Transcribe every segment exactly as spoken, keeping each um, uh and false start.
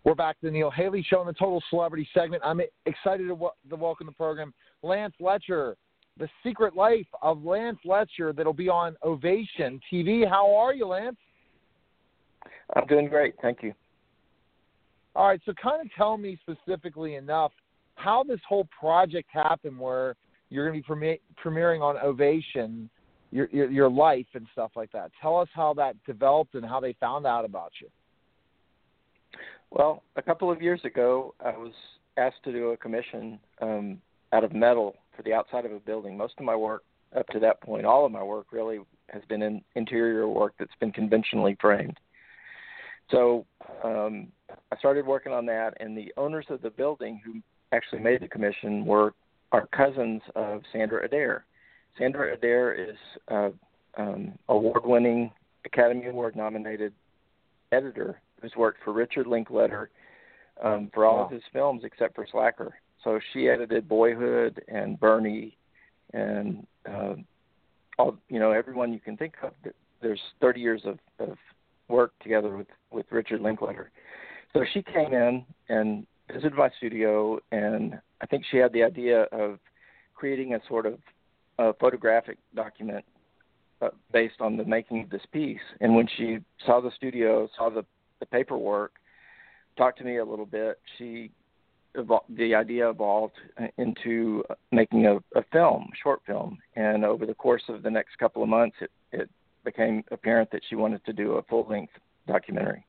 We're back to the Neil Haley Show in the Total Celebrity segment. I'm excited to, w- to welcome the program Lance Letcher, The Secret Life of Lance Letcher, that'll be on Ovation T V. How are you, Lance? I'm doing great, thank you. All right, so kind of tell me specifically enough how this whole project happened where you're going to be premi- premiering on Ovation, your, your your life and stuff like that. Tell us how that developed and how they found out about you. Well, a couple of years ago, I was asked to do a commission um, out of metal for the outside of a building. Most of my work up to that point, all of my work really has been in interior work that's been conventionally framed. So um, I started working on that, and the owners of the building who actually made the commission were our cousins of Sandra Adair. Sandra Adair is uh, um, award-winning, Academy Award-nominated editor who's worked for Richard Linklater um, for all wow. of his films except for Slacker. So she edited Boyhood and Bernie and uh, all, you know, everyone you can think of. There's thirty years of, of work together with, with Richard Linklater. So she came in and visited my studio, and I think she had the idea of creating a sort of uh, photographic document uh, based on the making of this piece. And when she saw the studio, saw the the paperwork, talked to me a little bit, she evol- the idea evolved into making a, a film, a short film. And over the course of the next couple of months, it, it became apparent that she wanted to do a full-length documentary.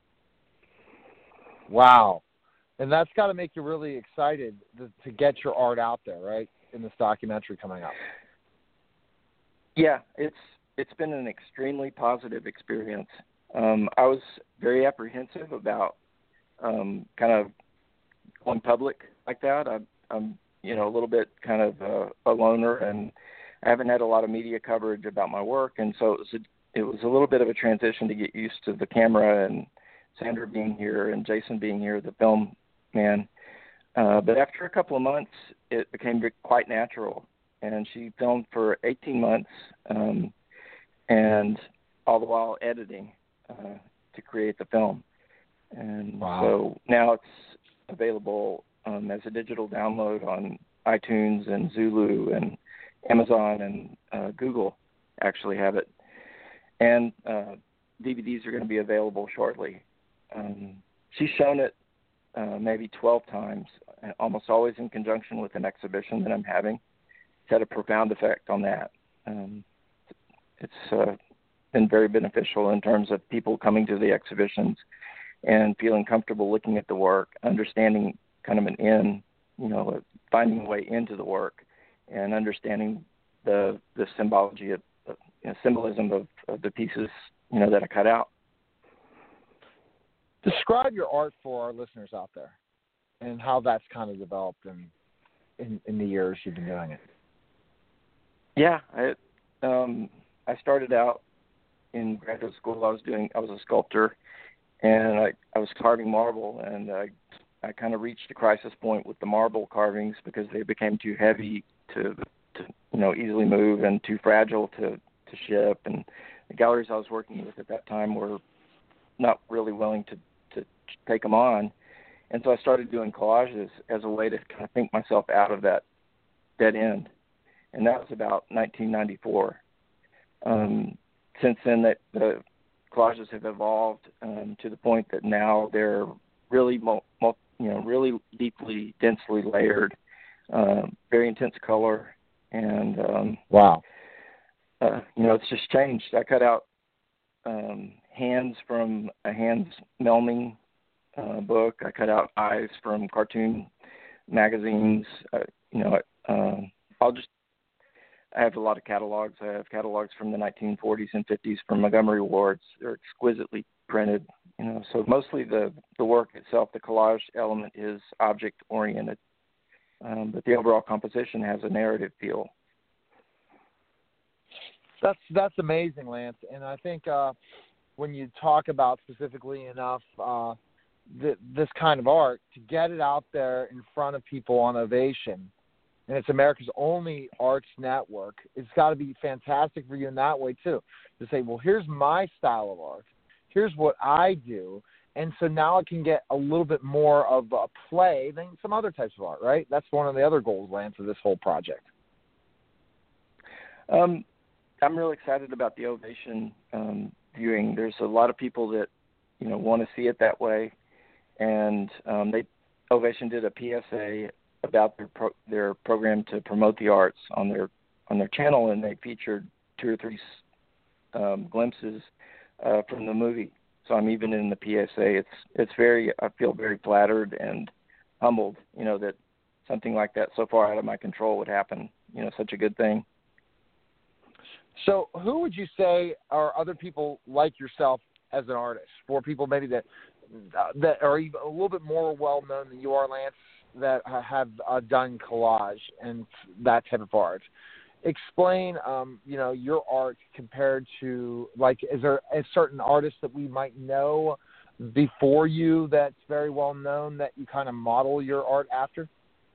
Wow. And that's got to make you really excited to, to get your art out there, right, in this documentary coming up. Yeah, it's it's been an extremely positive experience. Um, I was very apprehensive about um, kind of going public like that. I, I'm, you know, a little bit kind of uh, a loner, and I haven't had a lot of media coverage about my work, and so it was a, it was a little bit of a transition to get used to the camera and Sandra being here and Jason being here, the film man. Uh, but after a couple of months, it became quite natural, and she filmed for eighteen months, um, and all the while editing uh, to create the film. And wow. so now it's available um, as a digital download on iTunes and Zulu and Amazon and uh, Google actually have it. And uh, D V Ds are going to be available shortly. Um, she's shown it uh, maybe twelve times, almost always in conjunction with an exhibition that I'm having. It's had a profound effect on that. Um, it's uh, been very beneficial in terms of people coming to the exhibitions and feeling comfortable looking at the work, understanding kind of an in, you know, finding a way into the work, and understanding the the symbology of, of you know, symbolism of, of the pieces, you know, that I cut out. Describe your art for our listeners out there and how that's kind of developed in in, in the years you've been doing it. Yeah, I um, I started out in graduate school. I was doing I was a sculptor, and I, I was carving marble, and I I kind of reached a crisis point with the marble carvings because they became too heavy to to you know easily move and too fragile to to ship, and the galleries I was working with at that time were not really willing to to take them on. And so I started doing collages as a way to kind of think myself out of that dead end. And that was about nineteen ninety-four. Um, since then, that the collages have evolved um, to the point that now they're really, mul- mul- you know, really deeply, densely layered, uh, very intense color, and um, wow, uh, you know, it's just changed. I cut out um, hands from a Hans Melming uh, book. I cut out eyes from cartoon magazines. Uh, you know, uh, I'll just I have a lot of catalogs. I have catalogs from the nineteen forties and fifties from Montgomery Ward's. They're exquisitely printed. You know, so mostly the, the work itself, the collage element, is object oriented, um, but the overall composition has a narrative feel. That's that's amazing, Lance. And I think uh, when you talk about specifically enough uh, th- this kind of art, to get it out there in front of people on Ovation, and it's America's only arts network, it's got to be fantastic for you in that way too, to say, well, here's my style of art. Here's what I do, and so now it can get a little bit more of a play than some other types of art, right? That's one of the other goals, Lance, of this whole project. Um, I'm really excited about the Ovation um, viewing. There's a lot of people that, you know, want to see it that way, and um, they Ovation did a P S A about their pro, their program to promote the arts on their on their channel, and they featured two or three um, glimpses uh, from the movie. So I'm even in the P S A. It's it's very I feel very flattered and humbled, you know, that something like that so far out of my control would happen. You know, such a good thing. So who would you say are other people like yourself as an artist, for people maybe that that are even a little bit more well-known than you are, Lance, that have uh, done collage and that type of art? Explain, um, you know, your art compared to, like, is there a certain artist that we might know before you that's very well-known that you kind of model your art after?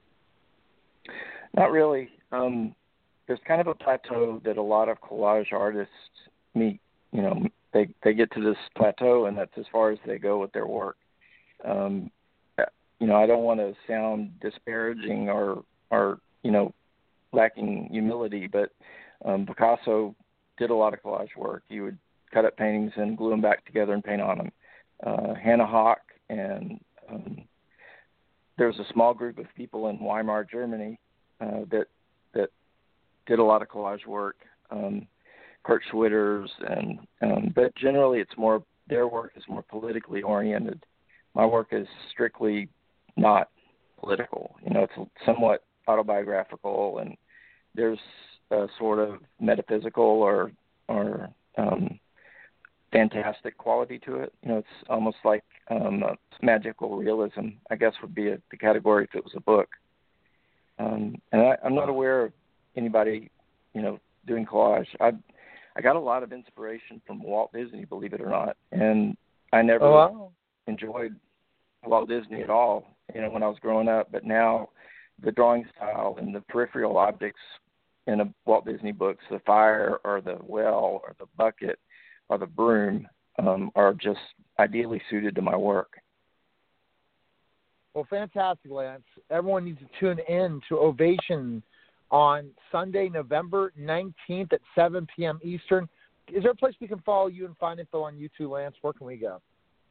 Not really. Um, there's kind of a plateau that a lot of collage artists meet. You know, they they get to this plateau, and that's as far as they go with their work. Um, you know, I don't want to sound disparaging or, or you know, lacking humility, but um, Picasso did a lot of collage work. He would cut up paintings and glue them back together and paint on them. Uh, Hannah Hoch, and um, there was a small group of people in Weimar, Germany, uh, that that did a lot of collage work. Um, Kurt Schwitters, and um, but generally, it's more their work is more politically oriented. My work is strictly not political. You know, it's somewhat autobiographical, and there's a sort of metaphysical or or um, fantastic quality to it. You know, it's almost like um, a magical realism, I guess, would be a, the category if it was a book. Um, and I, I'm not aware of anybody, you know, doing collage. I I got a lot of inspiration from Walt Disney, believe it or not, and I never oh, wow. enjoyed Walt Disney at all, you know, when I was growing up. But now, the drawing style and the peripheral objects in a Walt Disney books, the fire or the well or the bucket or the broom, um, are just ideally suited to my work. Well, fantastic, Lance. Everyone needs to tune in to Ovation on Sunday, November nineteenth at seven p.m. Eastern. Is there a place we can follow you and find info on YouTube, Lance? Where can we go?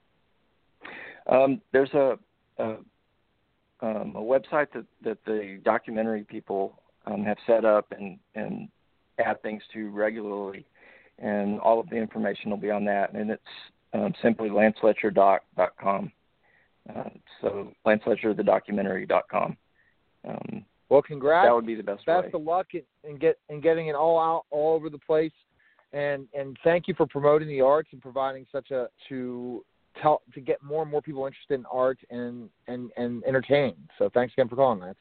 Um, there's a, a, um, a website that, that the documentary people um, have set up and, and add things to regularly, and all of the information will be on that, and it's um, simply lance letcher doc dot com. Uh, so lance letcher the documentary dot com. Um, Well, congrats. That would be the best, best way. of luck in, in get in getting it all out all over the place, and and thank you for promoting the arts and providing such a to tell to get more and more people interested in art and and and entertaining. So thanks again for calling, Lance.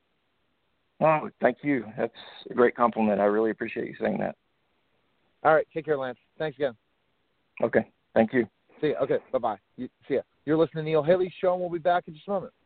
Oh, thank you. That's a great compliment. I really appreciate you saying that. All right, take care, Lance. Thanks again. Okay, thank you. See ya. Okay, bye bye. See ya. You're listening to Neil Haley Show, and we'll be back in just a moment.